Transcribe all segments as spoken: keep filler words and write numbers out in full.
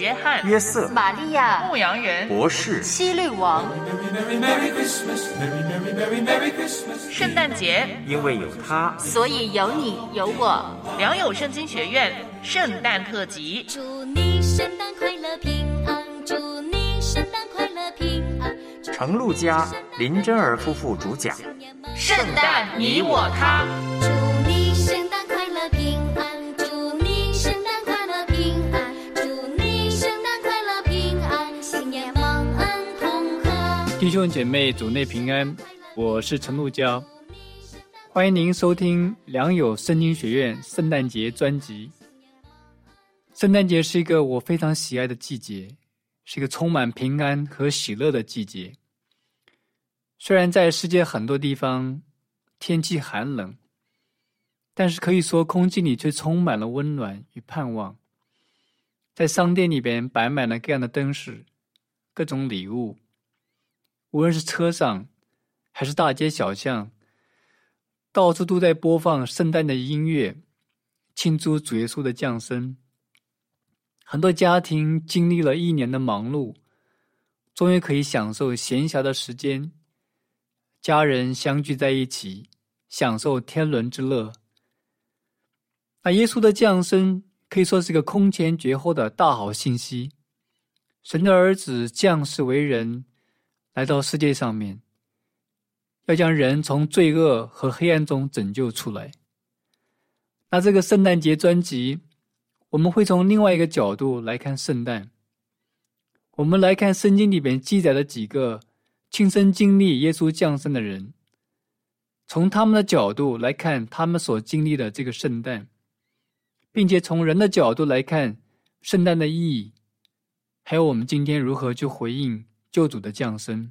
约翰、 约瑟、 玛利亚、 牧羊人、 博士、 希律王。 圣诞节， 因为有他， 所以有你有我。 良友圣经学院圣诞特辑， 祝你圣诞快乐平安，祝你圣诞快乐平安。 程陆家、林真儿夫妇主讲。 圣诞你我他。 祝你圣诞快乐平安，祝你圣诞快乐平安，祝你圣诞快乐平安，新年蒙恩同贺。 弟兄姐妹，主内平安，我是陈陆家，欢迎您收听良友圣经学院圣诞节专辑。圣诞节是一个我非常喜爱的季节，是一个充满平安和喜乐的季节。虽然在世界很多地方天气寒冷，但是可以说空气里却充满了温暖与盼望。在商店里边摆满了各样的灯饰，各种礼物，无论是车上还是大街小巷，到处都在播放圣诞的音乐，庆祝主耶稣的降生。很多家庭经历了一年的忙碌，终于可以享受闲暇的时间，家人相聚在一起，享受天伦之乐。那耶稣的降生可以说是个空前绝后的大好信息，神的儿子降世为人，来到世界上面，要将人从罪恶和黑暗中拯救出来。那这个圣诞节专辑，我们会从另外一个角度来看圣诞。我们来看圣经里面记载的几个亲身经历耶稣降生的人，从他们的角度来看他们所经历的这个圣诞，并且从人的角度来看圣诞的意义，还有我们今天如何去回应救主的降生。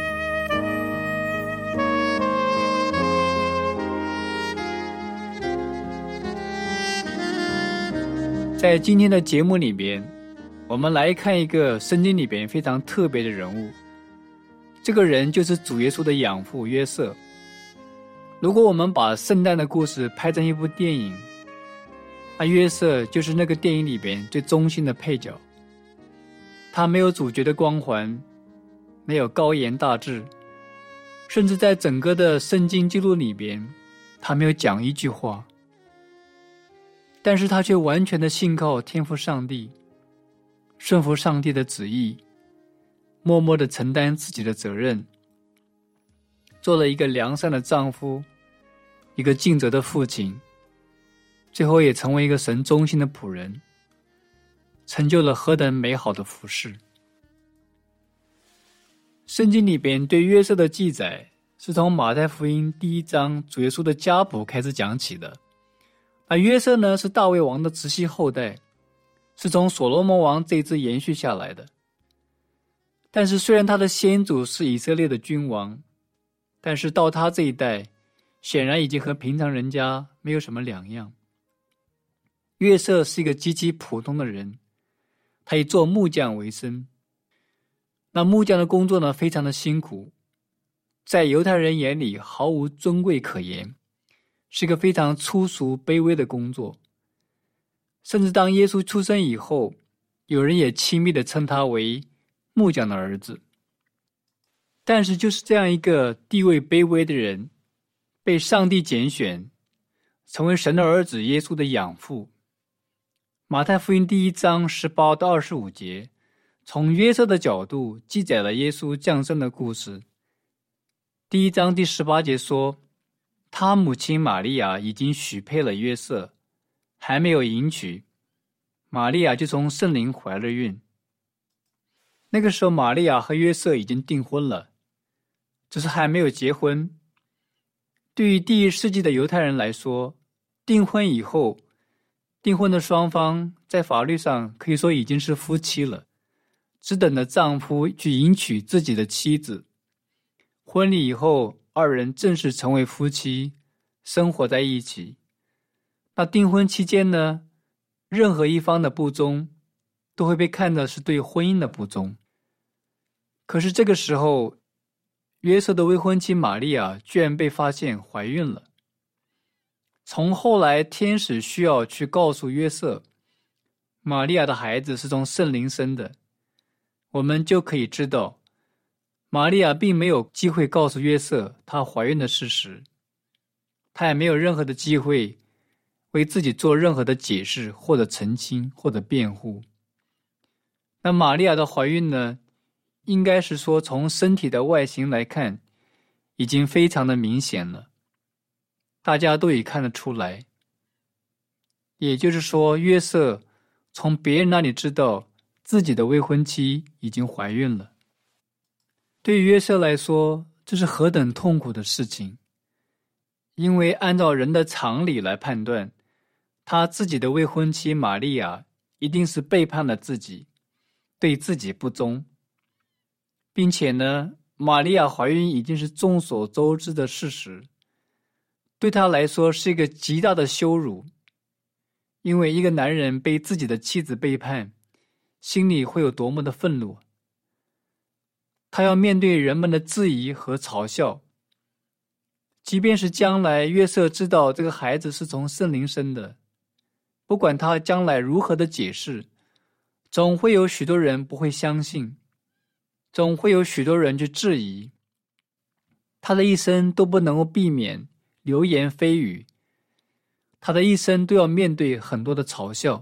在今天的节目里边，我们来看一个圣经里边非常特别的人物，这个人就是主耶稣的养父约瑟。如果我们把圣诞的故事拍成一部电影，那约瑟就是那个电影里边最中心的配角。他没有主角的光环，没有高言大志，甚至在整个的圣经记录里边，他没有讲一句话，但是他却完全的信靠天父上帝，顺服上帝的旨意，默默地承担自己的责任，做了一个良善的丈夫，一个尽责的父亲，最后也成为一个神忠心的仆人，成就了何等美好的服事。圣经里边对约瑟的记载是从马太福音第一章主耶稣的家谱开始讲起的。而约瑟呢，是大卫王的直系后代，是从所罗门王这一支延续下来的。但是虽然他的先祖是以色列的君王，但是到他这一代显然已经和平常人家没有什么两样。约瑟是一个极其普通的人，他以做木匠为生。那木匠的工作呢，非常的辛苦，在犹太人眼里毫无尊贵可言，是一个非常粗俗卑微的工作。甚至当耶稣出生以后，有人也亲密地称他为木匠的儿子。但是就是这样一个地位卑微的人，被上帝拣选，成为神的儿子耶稣的养父。马太福音第一章十八到二十五节，从约瑟的角度记载了耶稣降生的故事。第一章第十八节说，他母亲玛利亚已经许配了约瑟，还没有迎娶，玛利亚就从圣灵怀了孕。那个时候玛利亚和约瑟已经订婚了，只是还没有结婚。对于第一世纪的犹太人来说，订婚以后，订婚的双方在法律上可以说已经是夫妻了，只等着丈夫去迎娶自己的妻子。婚礼以后，二人正式成为夫妻，生活在一起。那订婚期间呢，任何一方的不忠都会被看作是对婚姻的不忠。可是这个时候，约瑟的未婚妻玛利亚居然被发现怀孕了。从后来天使需要去告诉约瑟， 玛利亚的孩子是从圣灵生的，我们就可以知道，玛利亚并没有机会告诉约瑟她怀孕的事实，她也没有任何的机会为自己做任何的解释或者澄清或者辩护。那玛利亚的怀孕呢，应该是说从身体的外形来看，已经非常的明显了，大家都已看得出来。也就是说，约瑟从别人那里知道自己的未婚妻已经怀孕了。对于约瑟来说，这是何等痛苦的事情，因为按照人的常理来判断，他自己的未婚妻玛利亚一定是背叛了自己，对自己不忠，并且呢，玛利亚怀孕已经是众所周知的事实，对他来说是一个极大的羞辱。因为一个男人被自己的妻子背叛，心里会有多么的愤怒。他要面对人们的质疑和嘲笑。即便是将来约瑟知道这个孩子是从圣灵生的，不管他将来如何的解释，总会有许多人不会相信，总会有许多人去质疑。他的一生都不能够避免流言蜚语，他的一生都要面对很多的嘲笑。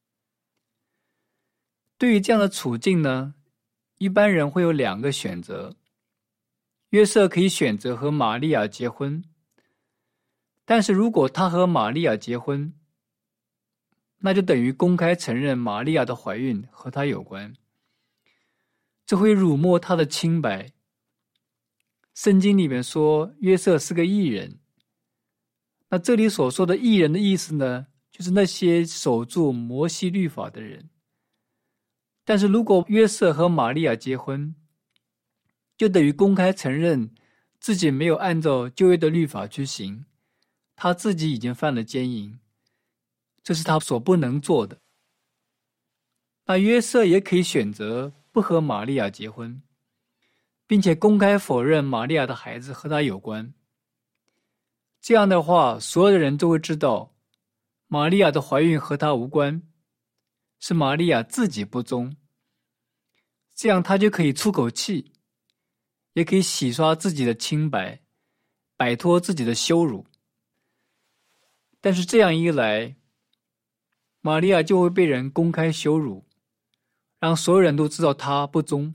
对于这样的处境呢，一般人会有两个选择。约瑟可以选择和玛利亚结婚，但是如果他和玛利亚结婚，那就等于公开承认玛利亚的怀孕和他有关，这会辱没他的清白。圣经里面说约瑟是个义人，那这里所说的义人的意思呢，就是那些守住摩西律法的人。但是如果约瑟和玛利亚结婚，就等于公开承认自己没有按照旧约的律法去行，他自己已经犯了奸淫，这是他所不能做的。那约瑟也可以选择不和玛利亚结婚，并且公开否认玛利亚的孩子和他有关。这样的话，所有的人都会知道玛利亚的怀孕和他无关，是玛利亚自己不忠。这样他就可以出口气，也可以洗刷自己的清白，摆脱自己的羞辱。但是这样一来，玛利亚就会被人公开羞辱，让所有人都知道她不忠。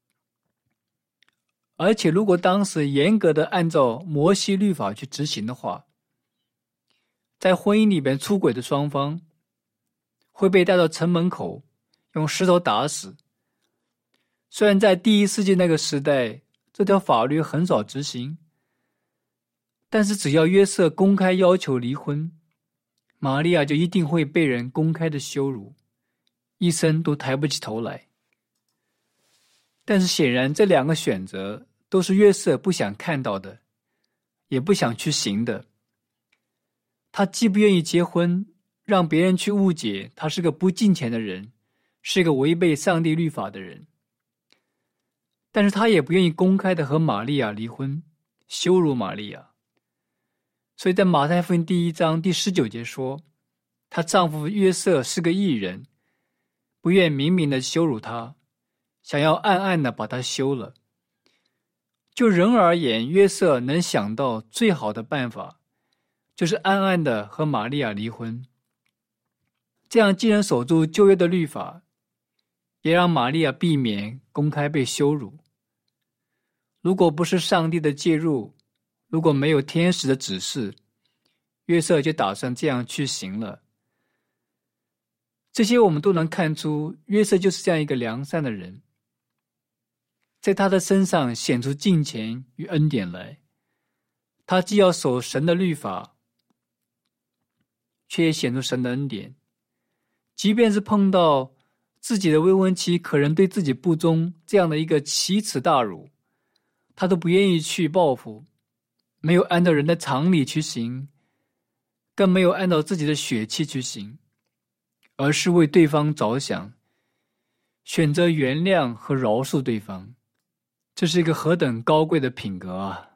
而且如果当时严格的按照摩西律法去执行的话，在婚姻里面出轨的双方会被带到城门口，用石头打死。虽然在第一世纪那个时代，这条法律很少执行，但是只要约瑟公开要求离婚，玛利亚就一定会被人公开的羞辱，一生都抬不起头来。但是显然这两个选择都是约瑟不想看到的，也不想去行的。他既不愿意结婚，让别人去误解他是个不敬虔的人，是个违背上帝律法的人，但是他也不愿意公开的和玛利亚离婚，羞辱玛利亚。所以在马太福音第一章第十九节说，她丈夫约瑟是个义人，不愿明明的羞辱她，想要暗暗的把她休了。就人而言，约瑟能想到最好的办法，就是暗暗的和玛利亚离婚。这样既能守住旧约的律法，也让玛利亚避免公开被羞辱。如果不是上帝的介入，如果没有天使的指示，约瑟就打算这样去行了。这些我们都能看出，约瑟就是这样一个良善的人，在他的身上显出敬虔与恩典来。他既要守神的律法，却也显出神的恩典。即便是碰到自己的未婚妻可能对自己不忠这样的一个奇耻大辱，他都不愿意去报复，没有按照人的常理去行，更没有按照自己的血气去行，而是为对方着想，选择原谅和饶恕对方。这是一个何等高贵的品格啊！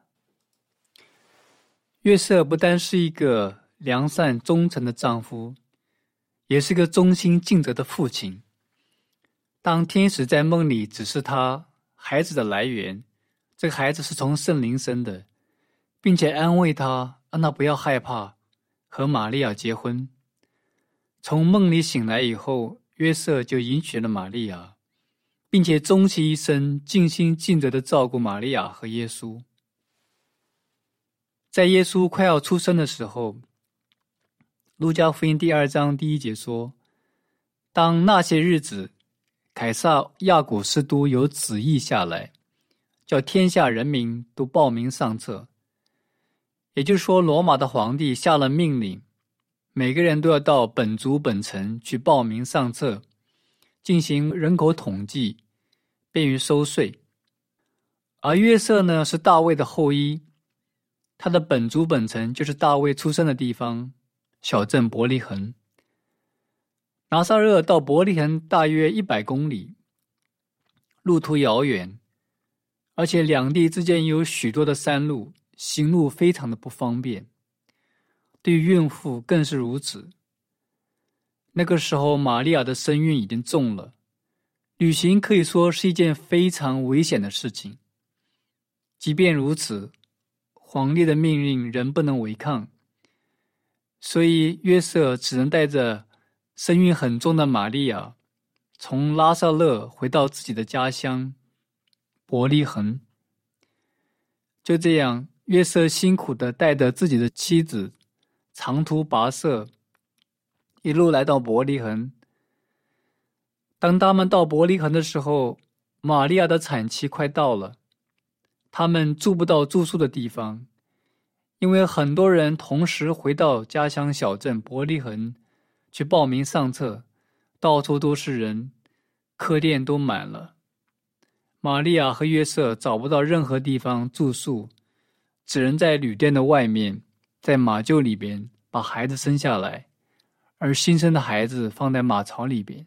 约瑟不单是一个良善忠诚的丈夫， 也是个忠心尽责的父亲。当天使在梦里指示他孩子的来源，这个孩子是从圣灵生的，并且安慰他，让他不要害怕和玛利亚结婚。从梦里醒来以后，约瑟就迎娶了玛利亚，并且终其一生尽心尽责地照顾玛利亚和耶稣。在耶稣快要出生的时候，路加福音第二章第一节说，当那些日子，凯撒亚古斯都有旨意下来，叫天下人民都报名上册。也就是说，罗马的皇帝下了命令，每个人都要到本族本城去报名上册，进行人口统计，便于收税。而约瑟呢，是大卫的后裔，他的本族本城就是大卫出生的地方，小镇伯利恒。拿撒勒到伯利恒大约一百公里，路途遥远，而且两地之间有许多的山路，行路非常的不方便，对于孕妇更是如此。那个时候玛利亚的身孕已经重了，旅行可以说是一件非常危险的事情。即便如此，皇帝的命令仍不能违抗，所以约瑟只能带着身孕很重的玛利亚，从拉撒勒回到自己的家乡伯利恒。就这样，约瑟辛苦地带着自己的妻子长途跋涉，一路来到伯利恒。当他们到伯利恒的时候，玛利亚的产期快到了，他们住不到住宿的地方，因为很多人同时回到家乡小镇伯利恒去报名上册，到处都是人，客店都满了。玛利亚和约瑟找不到任何地方住宿，只能在旅店的外面，在马厩里边把孩子生下来，而新生的孩子放在马槽里边。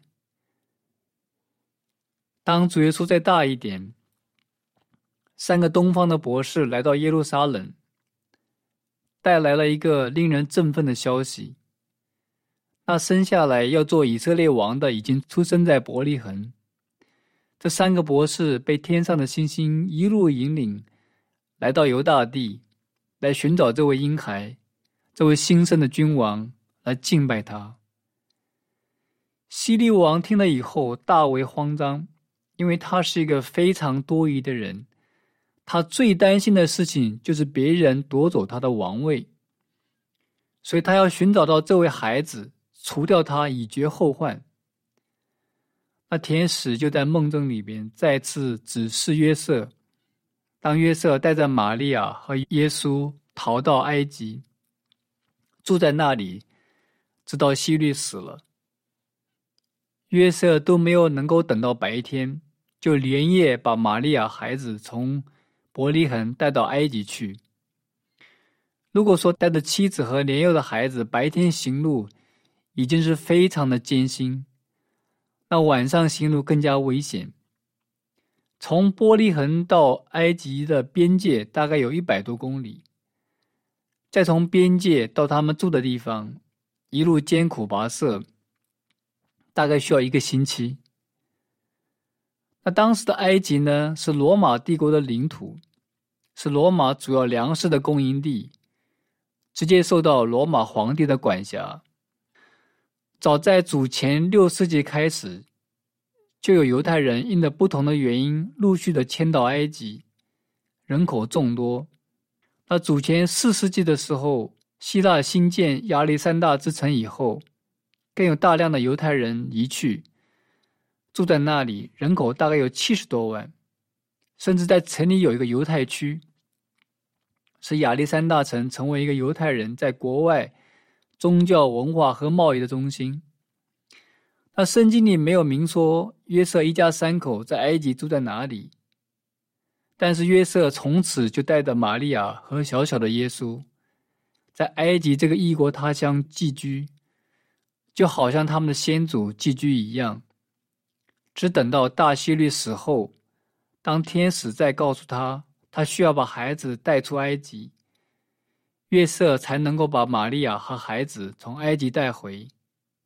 当主耶稣再大一点，三个东方的博士来到耶路撒冷，带来了一个令人振奋的消息，那生下来要做以色列王的已经出生在伯利恒。这三个博士被天上的星星一路引领，来到犹大地，来寻找这位婴孩，这位新生的君王，来敬拜他。希律王听了以后大为慌张，因为他是一个非常多疑的人，他最担心的事情就是别人夺走他的王位，所以他要寻找到这位孩子，除掉他，以绝后患。那天使就在梦中里边再次指示约瑟，当约瑟带着玛利亚和耶稣逃到埃及，住在那里，直到希律死了。约瑟都没有能够等到白天，就连夜把玛利亚孩子从伯利恒带到埃及去。如果说带着妻子和年幼的孩子白天行路已经是非常的艰辛，那晚上行路更加危险。从伯利恒到埃及的边界大概有一百多公里，再从边界到他们住的地方，一路艰苦跋涉，大概需要一个星期。那当时的埃及呢，是罗马帝国的领土，是罗马主要粮食的供应地，直接受到罗马皇帝的管辖。早在主前六世纪开始，就有犹太人因着不同的原因陆续的迁到埃及，人口众多。那主前四世纪的时候，希腊兴建亚历山大之城以后，更有大量的犹太人移去，住在那里，人口大概有七十多万，甚至在城里有一个犹太区，使亚历山大城成为一个犹太人在国外宗教文化和贸易的中心。那圣经里没有明说约瑟一家三口在埃及住在哪里，但是约瑟从此就带着玛利亚和小小的耶稣，在埃及这个异国他乡寄居，就好像他们的先祖寄居一样。只等到大希律死后，当天使再告诉他，他需要把孩子带出埃及，约瑟才能够把玛利亚和孩子从埃及带回。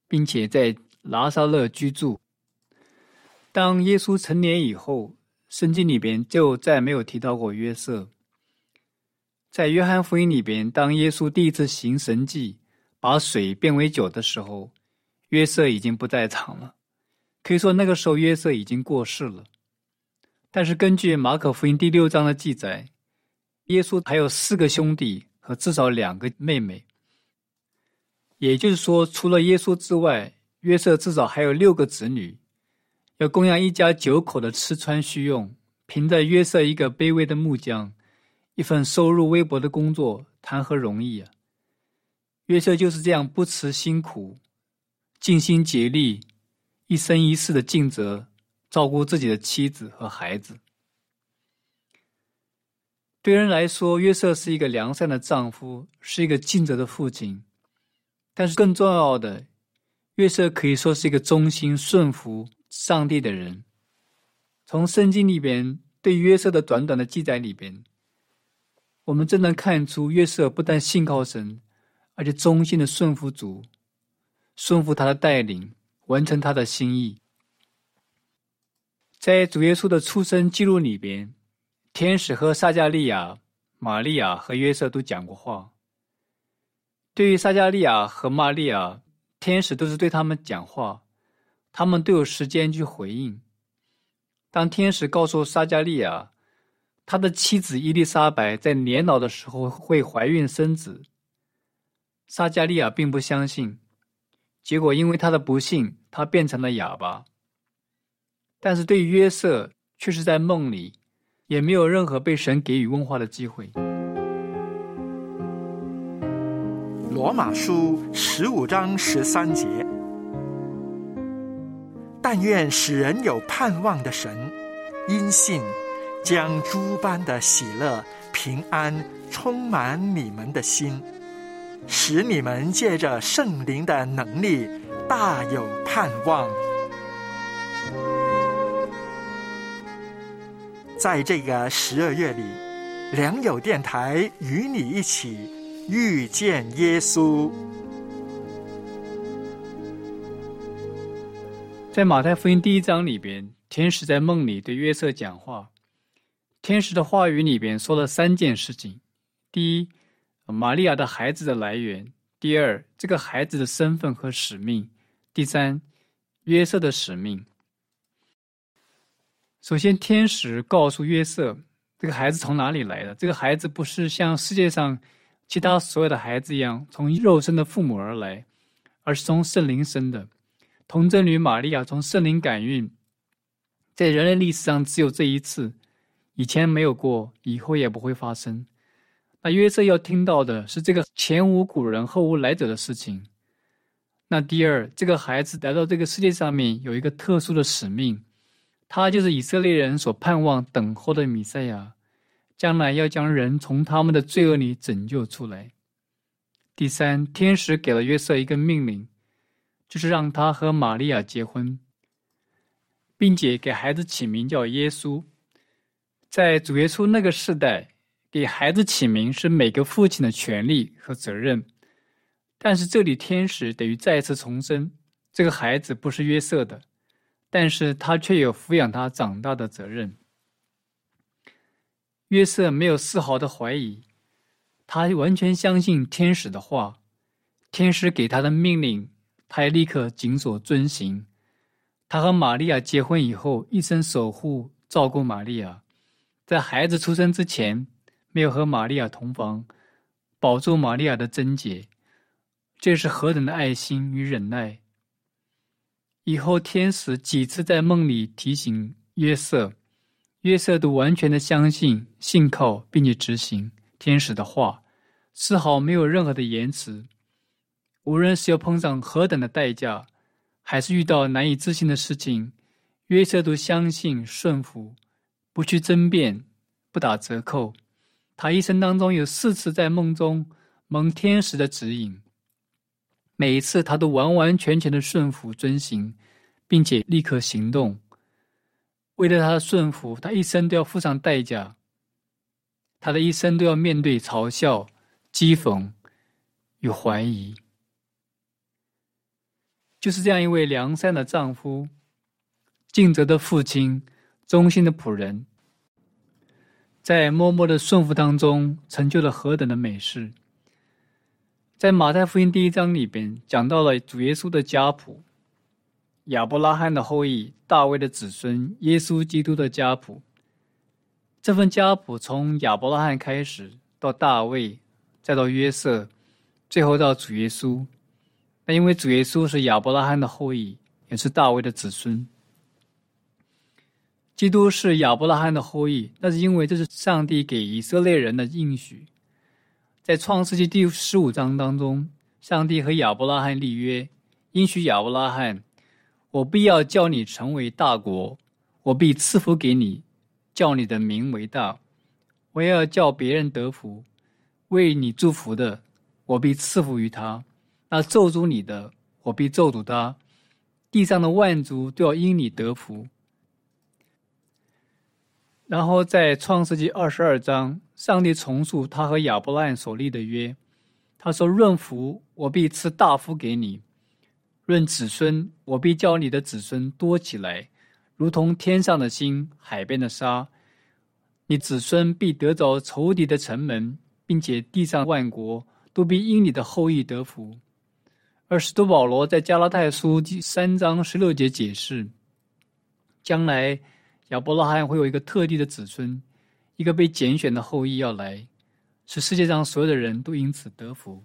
并且在拿撒勒居住。当耶稣成年以后，圣经里边就再没有提到过约瑟。在约翰福音里边，当耶稣第一次行神迹，把水变为酒的时候，约瑟已经不在场了。可以说那个时候约瑟已经过世了。但是根据马可福音第六章的记载，耶稣还有四个兄弟和至少两个妹妹。也就是说，除了耶稣之外，约瑟至少还有六个子女，要供养一家九口的吃穿需用。凭着约瑟一个卑微的木匠，一份收入微薄的工作，谈何容易啊！约瑟就是这样不辞辛苦，尽心竭力，一生一世的尽责，照顾自己的妻子和孩子。对人来说，约瑟是一个良善的丈夫，是一个尽责的父亲。但是更重要的，约瑟可以说是一个忠心顺服上帝的人。从圣经里边对约瑟的短短的记载里边，我们真能看出约瑟不但信靠神，而且忠心的顺服主，顺服他的带领，完成他的心意。在主耶稣的出生记录里边，天使和撒迦利亚、玛利亚和约瑟都讲过话。对于撒迦利亚和玛利亚，天使都是对他们讲话，他们都有时间去回应。当天使告诉撒迦利亚，他的妻子伊丽莎白在年老的时候会怀孕生子，撒迦利亚并不相信，结果因为他的不幸，他变成了哑巴。但是对于约瑟，却是在梦里，也没有任何被神给予问话的机会。 罗马书十五章十三节，但愿使人有盼望的神，因信将诸般的喜乐、平安充满你们的心，使你们借着圣灵的能力大有盼望。在这个十二月里，良友电台与你一起遇见耶稣。 在马太福音第一章里边，天使在梦里对约瑟讲话。天使的话语里边说了三件事情：第一，玛利亚的孩子的来源；第二，这个孩子的身份和使命；第三，约瑟的使命。首先，天使告诉约瑟，这个孩子从哪里来的？这个孩子不是像世界上其他所有的孩子一样从肉身的父母而来，而是从圣灵生的。童贞女玛利亚从圣灵感孕，在人类历史上只有这一次，以前没有过，以后也不会发生。那约瑟要听到的是这个前无古人后无来者的事情。那第二，这个孩子来到这个世界上面有一个特殊的使命，他就是以色列人所盼望等候的弥赛亚，将来要将人从他们的罪恶里拯救出来。第三，天使给了约瑟一个命令，就是让他和玛利亚结婚，并且给孩子起名叫耶稣。在主耶稣那个世代，给孩子起名是每个父亲的权利和责任，但是这里天使等于再次重申，这个孩子不是约瑟的，但是他却有抚养他长大的责任。约瑟没有丝毫的怀疑，他完全相信天使的话，天使给他的命令，他也立刻谨守遵行。他和玛利亚结婚以后，一生守护照顾玛利亚，在孩子出生之前没有和玛利亚同房，保住玛利亚的贞洁，这是何等的爱心与忍耐。以后天使几次在梦里提醒约瑟，约瑟都完全的相信、信靠并且执行天使的话，丝毫没有任何的延迟。无论是要碰上何等的代价，还是遇到难以置信的事情，约瑟都相信顺服，不去争辩，不打折扣。他一生当中有四次在梦中蒙天使的指引，每一次他都完完全全的顺服遵行，并且立刻行动。为了他的顺服，他一生都要付上代价，他的一生都要面对嘲笑、讥讽与怀疑。 就是这样一位良善的丈夫，尽责的父亲，忠心的仆人，在默默的顺服当中成就了何等的美事。在马太福音第一章里边讲到了主耶稣的家谱，亚伯拉罕的后裔，大卫的子孙，耶稣基督的家谱。这份家谱从亚伯拉罕开始，到大卫，再到约瑟，最后到主耶稣。那因为主耶稣是亚伯拉罕的后裔，也是大卫的子孙。基督是亚伯拉罕的后裔，那是因为这是上帝给以色列人的应许。在创世纪第十五章当中，上帝和亚伯拉罕立约，应许亚伯拉罕，我必要叫你成为大国，我必赐福给你，叫你的名为大，我也要叫别人得福，为你祝福的，我必赐福于他，那咒诅你的，我必咒诅他，地上的万族都要因你得福。然后在创世纪二十二章，上帝重述他和亚伯拉罕所立的约，他说，论福，我必赐大福给你，论子孙，我必叫你的子孙多起来，如同天上的星，海边的沙。你子孙必得着仇敌的城门，并且地上万国都必因你的后裔得福。而使徒保罗在加拉太书第三章十六节解释，将来亚伯拉罕会有一个特地的子孙，一个被拣选的后裔要来，使世界上所有的人都因此得福。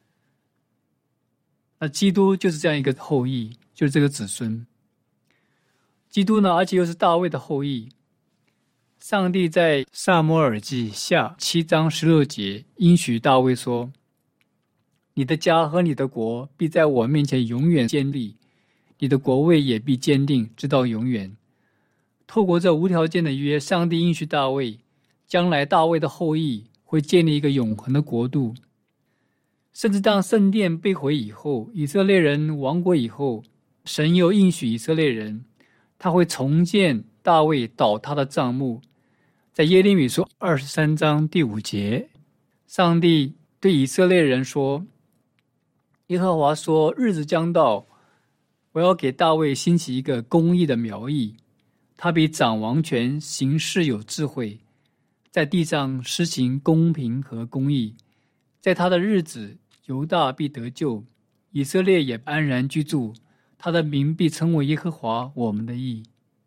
那基督就是这样一个后裔，就是这个子孙。基督呢，而且又是大卫的后裔。上帝在撒母耳记下七章十六节应许大卫说，你的家和你的国必在我面前永远坚立，你的国位也必坚定，直到永远。透过这无条件的约，上帝应许大卫，将来大卫的后裔会建立一个永恒的国度。甚至当圣殿被毁以后，以色列人亡国以后，神又应许以色列人，他会重建大卫倒塌的帐幕。在耶利米书二十三章第五节，上帝对以色列人说，耶和华说，日子将到，我要给大卫兴起一个公义的苗裔，他比掌王权，行事有智慧，在地上施行公平和公义。在他的日子，犹大必得救，以色列也安然居住，他的名必称为耶和华我们的义。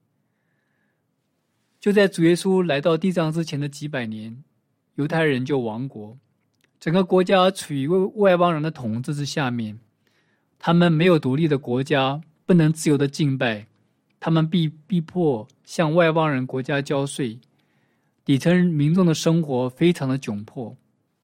就在主耶稣来到地上之前的几百年，犹太人就亡国，整个国家处于外邦人的统治之下面，他们没有独立的国家，不能自由的敬拜，他们被逼迫向外邦人国家交税，底层民众的生活非常的窘迫。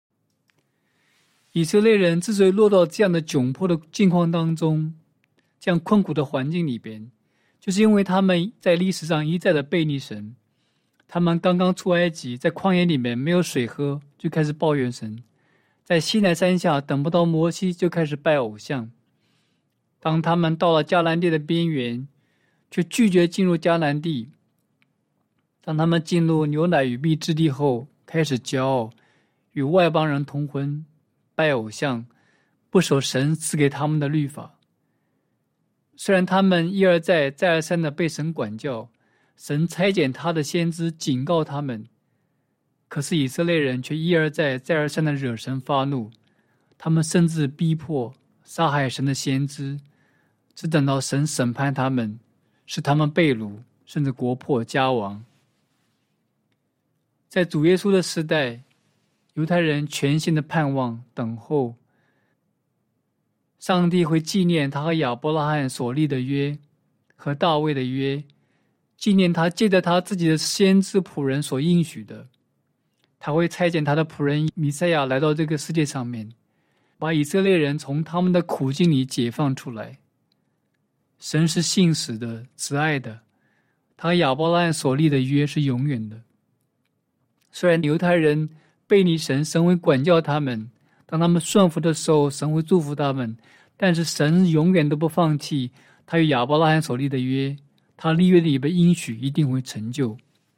以色列人之所以落到这样的窘迫的境况当中，这样困苦的环境里边，就是因为他们在历史上一再的背逆神。他们刚刚出埃及，在旷野里面没有水喝，就开始抱怨神，在西奈山下等不到摩西，就开始拜偶像。当他们到了迦南地的边缘，却拒绝进入迦南地。当他们进入牛奶与蜜之地后，开始骄傲，与外邦人通婚，拜偶像，不守神赐给他们的律法。虽然他们一而再再而三的被神管教，神差遣他的先知警告他们，可是以色列人却一而再再而三的惹神发怒，他们甚至逼迫杀害神的先知，只等到神审判他们，使他们被掳，甚至国破家亡。在主耶稣的时代，犹太人全心的盼望等候上帝会纪念他和亚伯拉罕所立的约和大卫的约，纪念他借着他自己的先知仆人所应许的，他会差遣他的仆人弥赛亚来到这个世界上面，把以色列人从他们的苦境里解放出来。神是信实的，慈爱的，他和亚伯拉罕所立的约是永远的。虽然犹太人背逆神，神会管教他们，当他们顺服的时候，神会祝福他们，但是神永远都不放弃他与亚伯拉罕所立的约，他立约里的应许一定会成就。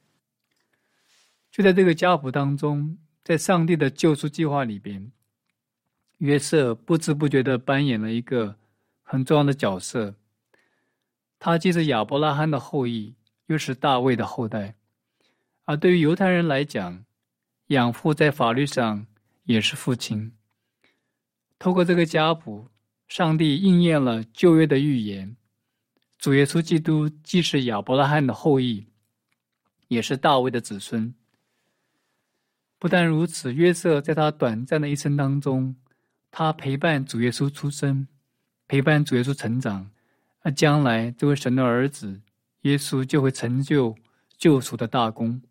就在这个家谱当中，在上帝的救赎计划里边，约瑟不知不觉地扮演了一个很重要的角色。他既是亚伯拉罕的后裔，又是大卫的后代。而对于犹太人来讲，养父在法律上也是父亲。透过这个家谱，上帝应验了旧约的预言，主耶稣基督既是亚伯拉罕的后裔，也是大卫的子孙。不但如此，约瑟在他短暂的一生当中，他陪伴主耶稣出生，陪伴主耶稣成长，而将来这位神的儿子耶稣就会成就救赎的大功。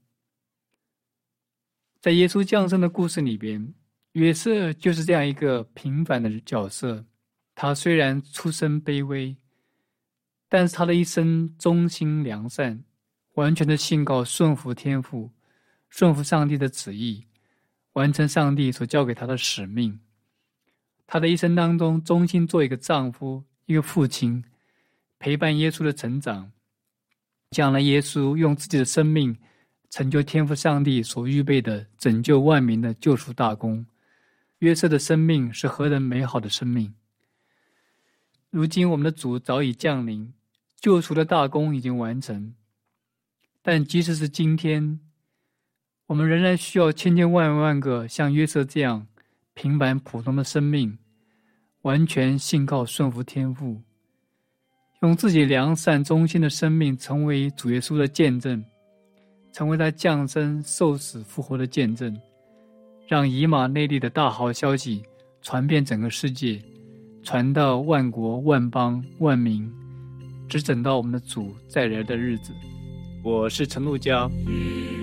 在耶稣降生的故事里边，约瑟就是这样一个平凡的角色。他虽然出身卑微，但是他的一生忠心良善，完全的信靠顺服天父，顺服上帝的旨意，完成上帝所交给他的使命。他的一生当中忠心做一个丈夫，一个父亲，陪伴耶稣的成长，将来耶稣用自己的生命成就天父上帝所预备的拯救万民的救赎大功。约瑟的生命是何等美好的生命！如今我们的主早已降临，救赎的大功已经完成，但即使是今天，我们仍然需要千千万万个像约瑟这样平凡普通的生命，完全信靠顺服天父，用自己良善忠心的生命成为主耶稣的见证，成为他降生受死复活的见证，让以马内利的大好消息传遍整个世界，传到万国万邦万民，直等到我们的主再来的日子。我是陈路嘉。